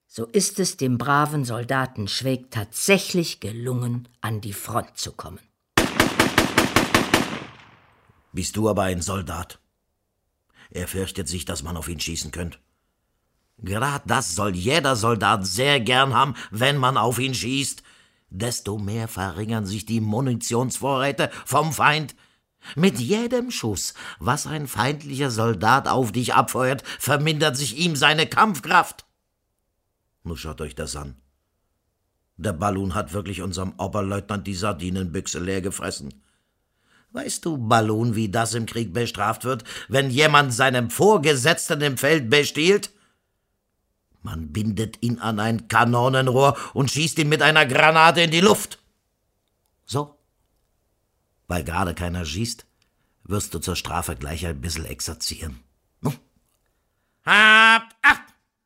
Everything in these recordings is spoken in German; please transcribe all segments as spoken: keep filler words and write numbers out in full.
So ist es dem braven Soldaten Schweig tatsächlich gelungen, an die Front zu kommen. Bist du aber ein Soldat? Er fürchtet sich, dass man auf ihn schießen könnte. Gerade das soll jeder Soldat sehr gern haben, wenn man auf ihn schießt. Desto mehr verringern sich die Munitionsvorräte vom Feind. Mit jedem Schuss, was ein feindlicher Soldat auf dich abfeuert, vermindert sich ihm seine Kampfkraft. Nun schaut euch das an. Der Ballon hat wirklich unserem Oberleutnant die Sardinenbüchse leer gefressen. Weißt du, Ballon, wie das im Krieg bestraft wird, wenn jemand seinem Vorgesetzten im Feld bestiehlt? Man bindet ihn an ein Kanonenrohr und schießt ihn mit einer Granate in die Luft. So. Weil gerade keiner schießt, wirst du zur Strafe gleich ein bisschen exerzieren. Hm? Habt acht!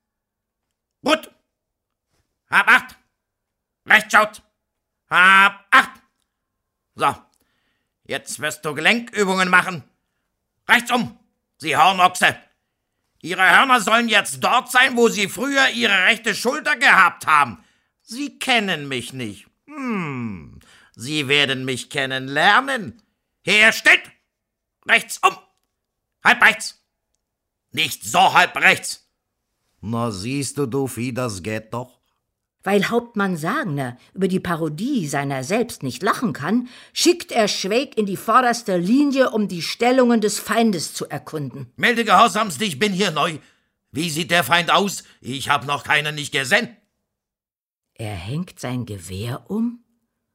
Gut! Hab acht! Rechts schaut! Hab acht! So, jetzt wirst du Gelenkübungen machen. Rechts um, Sie Hornochse! Ihre Hörner sollen jetzt dort sein, wo Sie früher Ihre rechte Schulter gehabt haben. Sie kennen mich nicht. Hm, Sie werden mich kennenlernen. Hier steht! Rechts um! Halb rechts! Nicht so halb rechts! Na siehst du, du Vieh, das geht doch. Weil Hauptmann Sagner über die Parodie seiner selbst nicht lachen kann, schickt er Schweig in die vorderste Linie, um die Stellungen des Feindes zu erkunden. Melde gehorsamst, ich bin hier neu. Wie sieht der Feind aus? Ich hab noch keinen nicht gesehen. Er hängt sein Gewehr um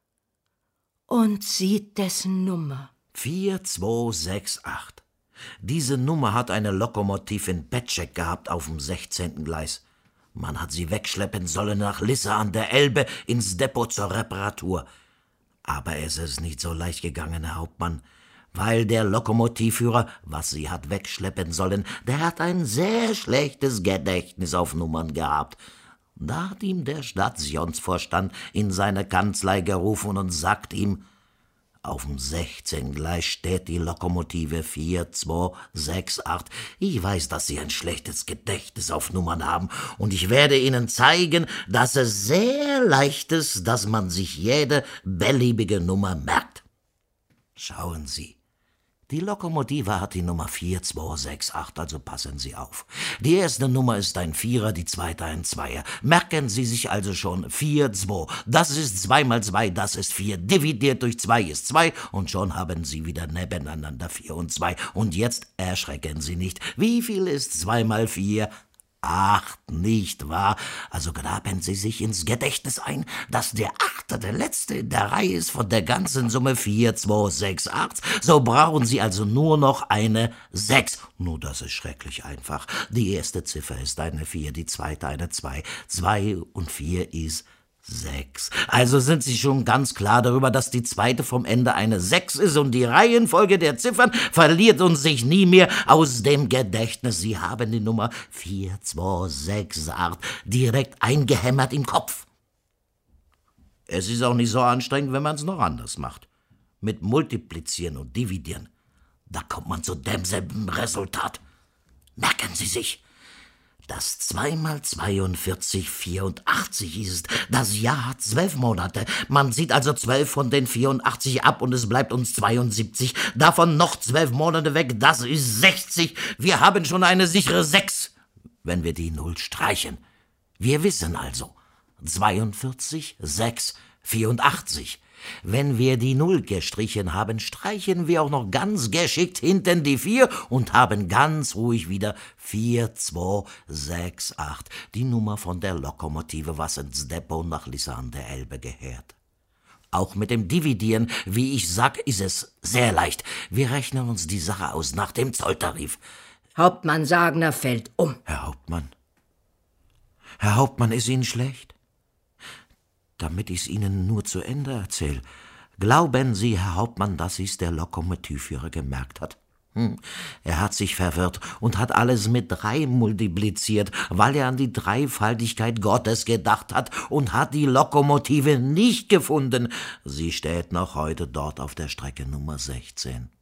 und sieht dessen Nummer. vier zwei sechs acht. Diese Nummer hat eine Lokomotiv in Petschek gehabt auf dem sechzehnten Gleis. Man hat sie wegschleppen sollen nach Lisse an der Elbe ins Depot zur Reparatur. Aber es ist nicht so leicht gegangen, Herr Hauptmann, weil der Lokomotivführer, was sie hat wegschleppen sollen, der hat ein sehr schlechtes Gedächtnis auf Nummern gehabt. Da hat ihm der Stationsvorstand in seine Kanzlei gerufen und sagt ihm, auf dem sechzehnten Gleis steht die Lokomotive vier zwei sechs acht. Ich weiß, dass Sie ein schlechtes Gedächtnis auf Nummern haben, und ich werde Ihnen zeigen, dass es sehr leicht ist, dass man sich jede beliebige Nummer merkt. Schauen Sie. Die Lokomotive hat die Nummer vier zwei sechs acht, also passen Sie auf. Die erste Nummer ist ein Vierer, die zweite ein Zweier. Merken Sie sich also schon vier zwei. Das ist zwei mal zwei, das ist vier. Dividiert durch zwei ist zwei, und schon haben Sie wieder nebeneinander vier und zwei. Und jetzt erschrecken Sie nicht. Wie viel ist zwei mal vier? Acht, nicht wahr? Also graben Sie sich ins Gedächtnis ein, dass der Achte der letzte in der Reihe ist von der ganzen Summe vier zwei sechs acht. So brauchen Sie also nur noch eine sechs. Nur das ist schrecklich einfach. Die erste Ziffer ist eine vier, die zweite eine zwei. zwei und vier ist sechs. Also sind Sie schon ganz klar darüber, dass die zweite vom Ende eine sechs ist, und die Reihenfolge der Ziffern verliert uns sich nie mehr aus dem Gedächtnis. Sie haben die Nummer vier zwei sechs acht direkt eingehämmert im Kopf. Es ist auch nicht so anstrengend, wenn man es noch anders macht. Mit Multiplizieren und Dividieren. Da kommt man zu demselben Resultat. Merken Sie sich. Das zwei mal zweiundvierzig vierundachtzig ist. Das Jahr hat zwölf Monate. Man zieht also zwölf von den vierundachtzig ab, und es bleibt uns zweiundsiebzig. Davon noch zwölf Monate weg, das ist sechzig. Wir haben schon eine sichere sechs, wenn wir die Null streichen. Wir wissen also, zweiundvierzig, sechs, vierundachtzig. Wenn wir die Null gestrichen haben, streichen wir auch noch ganz geschickt hinten die vier und haben ganz ruhig wieder vier zwei sechs acht, die Nummer von der Lokomotive, was ins Depot nach Lisse an der Elbe gehört. Auch mit dem Dividieren, wie ich sag, ist es sehr leicht. Wir rechnen uns die Sache aus nach dem Zolltarif. Hauptmann Sagner fällt um. Herr Hauptmann? Herr Hauptmann, ist Ihnen schlecht? Damit ich's Ihnen nur zu Ende erzähl. Glauben Sie, Herr Hauptmann, dass sich's der Lokomotivführer gemerkt hat? Hm. Er hat sich verwirrt und hat alles mit drei multipliziert, weil er an die Dreifaltigkeit Gottes gedacht hat, und hat die Lokomotive nicht gefunden. Sie steht noch heute dort auf der Strecke Nummer sechzehn.